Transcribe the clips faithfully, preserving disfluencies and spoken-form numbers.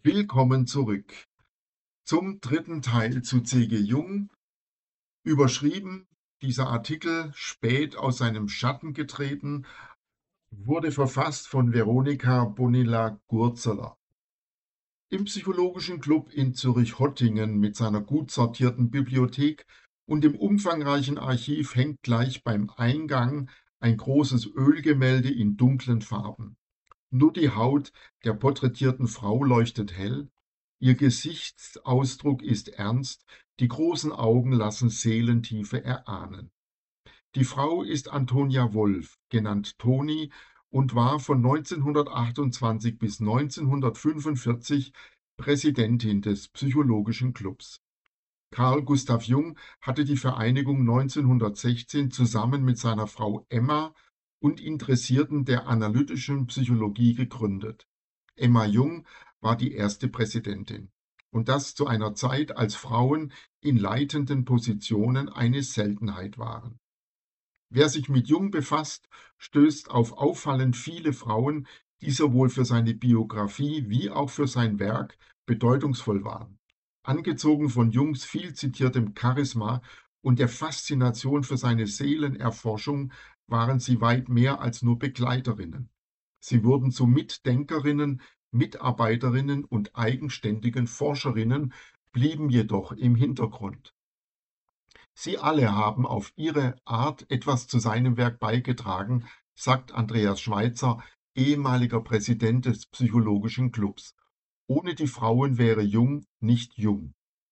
Willkommen zurück zum dritten Teil zu C G. Jung. Überschrieben, dieser Artikel „Spät aus seinem Schatten getreten", wurde verfasst von Veronika Bonilla-Gurzeler. Im Psychologischen Club in Zürich-Hottingen mit seiner gut sortierten Bibliothek und dem umfangreichen Archiv hängt gleich beim Eingang ein großes Ölgemälde in dunklen Farben. Nur die Haut der porträtierten Frau leuchtet hell, ihr Gesichtsausdruck ist ernst, die großen Augen lassen Seelentiefe erahnen. Die Frau ist Antonia Wolff, genannt Toni, und war von neunzehnhundertachtundzwanzig bis neunzehnhundertfünfundvierzig Präsidentin des Psychologischen Clubs. Carl Gustav Jung hatte die Vereinigung neunzehnhundertsechzehn zusammen mit seiner Frau Emma und Interessierten der analytischen Psychologie gegründet. Emma Jung war die erste Präsidentin. Und das zu einer Zeit, als Frauen in leitenden Positionen eine Seltenheit waren. Wer sich mit Jung befasst, stößt auf auffallend viele Frauen, die sowohl für seine Biografie wie auch für sein Werk bedeutungsvoll waren. Angezogen von Jungs viel zitiertem Charisma und der Faszination für seine Seelenerforschung waren sie weit mehr als nur Begleiterinnen. Sie wurden zu Mitdenkerinnen, Mitarbeiterinnen und eigenständigen Forscherinnen, blieben jedoch im Hintergrund. Sie alle haben auf ihre Art etwas zu seinem Werk beigetragen, sagt Andreas Schweitzer, ehemaliger Präsident des Psychologischen Clubs. Ohne die Frauen wäre Jung nicht Jung.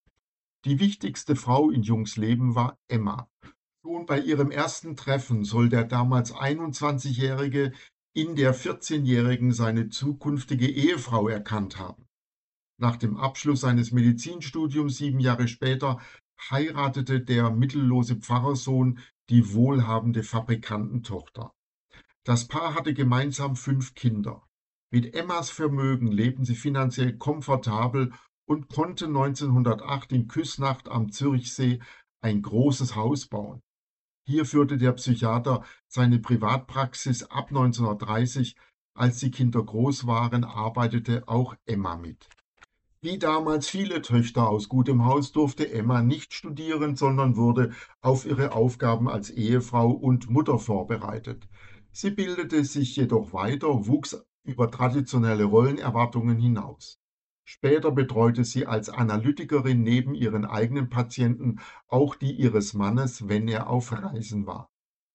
Die wichtigste Frau in Jungs Leben war Emma. Schon bei ihrem ersten Treffen soll der damals einundzwanzigjährige in der vierzehnjährigen seine zukünftige Ehefrau erkannt haben. Nach dem Abschluss seines Medizinstudiums sieben Jahre später heiratete der mittellose Pfarrerssohn die wohlhabende Fabrikantentochter. Das Paar hatte gemeinsam fünf Kinder. Mit Emmas Vermögen lebten sie finanziell komfortabel und konnten neunzehnhundertacht in Küsnacht am Zürichsee ein großes Haus bauen. Hier führte der Psychiater seine Privatpraxis ab neunzehnhundertdreißig. Als die Kinder groß waren, arbeitete auch Emma mit. Wie damals viele Töchter aus gutem Haus durfte Emma nicht studieren, sondern wurde auf ihre Aufgaben als Ehefrau und Mutter vorbereitet. Sie bildete sich jedoch weiter, wuchs über traditionelle Rollenerwartungen hinaus. Später betreute sie als Analytikerin neben ihren eigenen Patienten auch die ihres Mannes, wenn er auf Reisen war.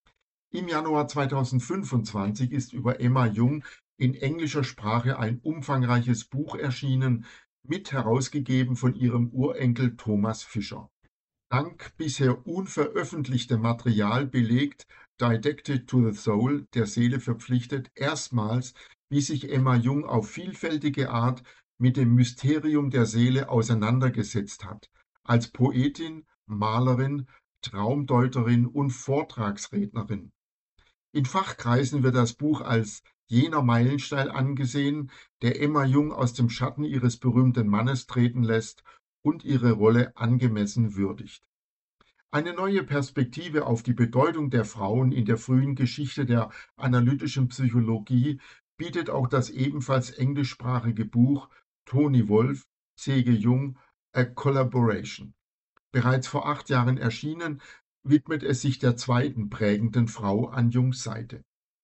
Im Januar zweitausendfünfundzwanzig ist über Emma Jung in englischer Sprache ein umfangreiches Buch erschienen, mit herausgegeben von ihrem Urenkel Thomas Fischer. Dank bisher unveröffentlichtem Material belegt Didactic to the Soul, der Seele verpflichtet, erstmals, wie sich Emma Jung auf vielfältige Art mit dem Mysterium der Seele auseinandergesetzt hat, als Poetin, Malerin, Traumdeuterin und Vortragsrednerin. In Fachkreisen wird das Buch als jener Meilenstein angesehen, der Emma Jung aus dem Schatten ihres berühmten Mannes treten lässt und ihre Rolle angemessen würdigt. Eine neue Perspektive auf die Bedeutung der Frauen in der frühen Geschichte der analytischen Psychologie bietet auch das ebenfalls englischsprachige Buch Toni Wolff, C G. Jung, A Collaboration. Bereits vor acht Jahren erschienen, widmet es sich der zweiten prägenden Frau an Jungs Seite.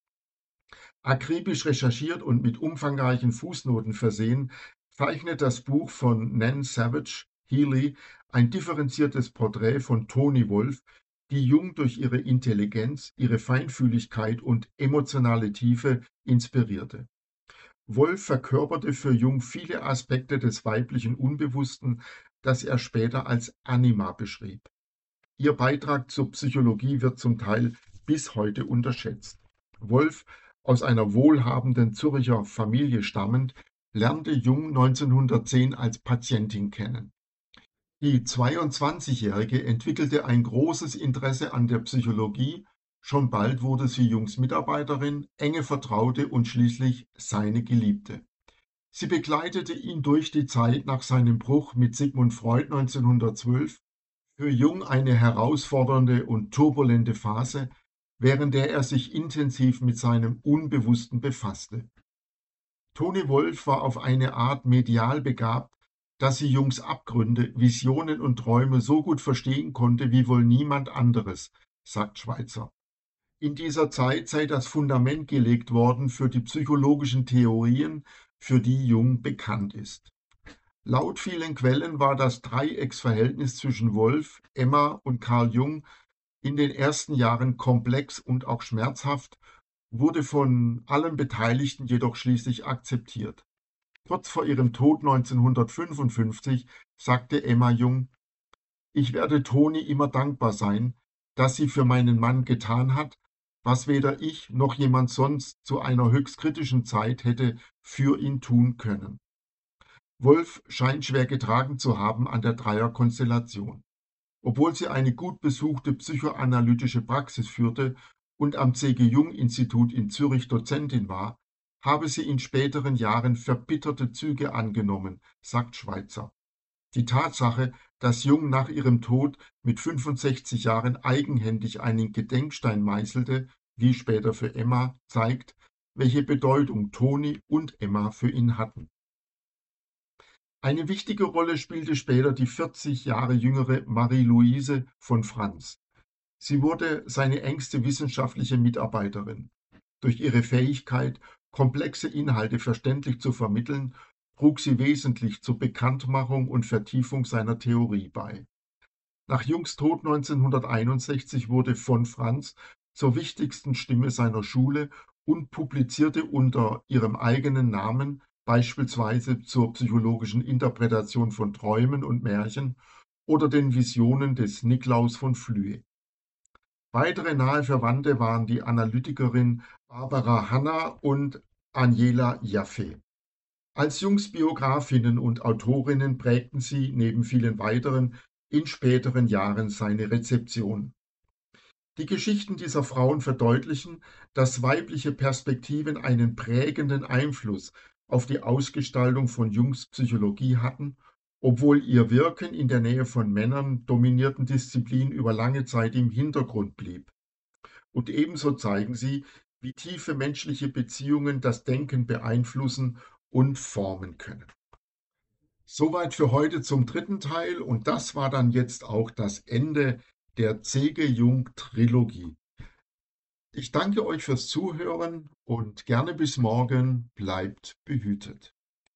Akribisch recherchiert und mit umfangreichen Fußnoten versehen, zeichnet das Buch von Nan Savage Healey ein differenziertes Porträt von Toni Wolff, die Jung durch ihre Intelligenz, ihre Feinfühligkeit und emotionale Tiefe inspirierte. Wolff verkörperte für Jung viele Aspekte des weiblichen Unbewussten, das er später als Anima beschrieb. Ihr Beitrag zur Psychologie wird zum Teil bis heute unterschätzt. Wolff, aus einer wohlhabenden Zürcher Familie stammend, lernte Jung neunzehnhundertzehn als Patientin kennen. Die zweiundzwanzigjährige entwickelte ein großes Interesse an der Psychologie, schon bald wurde sie Jungs Mitarbeiterin, enge Vertraute und schließlich seine Geliebte. Sie begleitete ihn durch die Zeit nach seinem Bruch mit Sigmund Freud neunzehnhundertzwölf, für Jung eine herausfordernde und turbulente Phase, während der er sich intensiv mit seinem Unbewussten befasste. Toni Wolff war auf eine Art medial begabt, dass sie Jungs Abgründe, Visionen und Träume so gut verstehen konnte wie wohl niemand anderes, sagt Schweitzer. In dieser Zeit sei das Fundament gelegt worden für die psychologischen Theorien, für die Jung bekannt ist. Laut vielen Quellen war das Dreiecksverhältnis zwischen Wolff, Emma und Carl Jung in den ersten Jahren komplex und auch schmerzhaft, wurde von allen Beteiligten jedoch schließlich akzeptiert. Kurz vor ihrem Tod neunzehnhundertfünfundfünfzig sagte Emma Jung: „Ich werde Toni immer dankbar sein, dass sie für meinen Mann getan hat, was weder ich noch jemand sonst zu einer höchst kritischen Zeit hätte für ihn tun können." Wolff scheint schwer getragen zu haben an der Dreierkonstellation. Obwohl sie eine gut besuchte psychoanalytische Praxis führte und am C G Jung-Institut in Zürich Dozentin war, habe sie in späteren Jahren verbitterte Züge angenommen, sagt Schweitzer. Die Tatsache, dass Jung nach ihrem Tod mit fünfundsechzig Jahren eigenhändig einen Gedenkstein meißelte, wie später für Emma, zeigt, welche Bedeutung Toni und Emma für ihn hatten. Eine wichtige Rolle spielte später die vierzig Jahre jüngere Marie-Louise von Franz. Sie wurde seine engste wissenschaftliche Mitarbeiterin. Durch ihre Fähigkeit, komplexe Inhalte verständlich zu vermitteln, trug sie wesentlich zur Bekanntmachung und Vertiefung seiner Theorie bei. Nach Jungs Tod neunzehnhunderteinundsechzig wurde von Franz zur wichtigsten Stimme seiner Schule und publizierte unter ihrem eigenen Namen beispielsweise zur psychologischen Interpretation von Träumen und Märchen oder den Visionen des Niklaus von Flüe. Weitere nahe Verwandte waren die Analytikerin Barbara Hanna und Aniela Jaffe. Als Jungs Biografinnen und Autorinnen prägten sie neben vielen weiteren in späteren Jahren seine Rezeption. Die Geschichten dieser Frauen verdeutlichen, dass weibliche Perspektiven einen prägenden Einfluss auf die Ausgestaltung von Jungs Psychologie hatten, obwohl ihr Wirken in der Nähe von Männern dominierten Disziplin über lange Zeit im Hintergrund blieb. Und ebenso zeigen sie, wie tiefe menschliche Beziehungen das Denken beeinflussen und formen können. Soweit für heute zum dritten Teil, und das war dann jetzt auch das Ende der C G Jung-Trilogie. Ich danke euch fürs Zuhören und gerne bis morgen, bleibt behütet.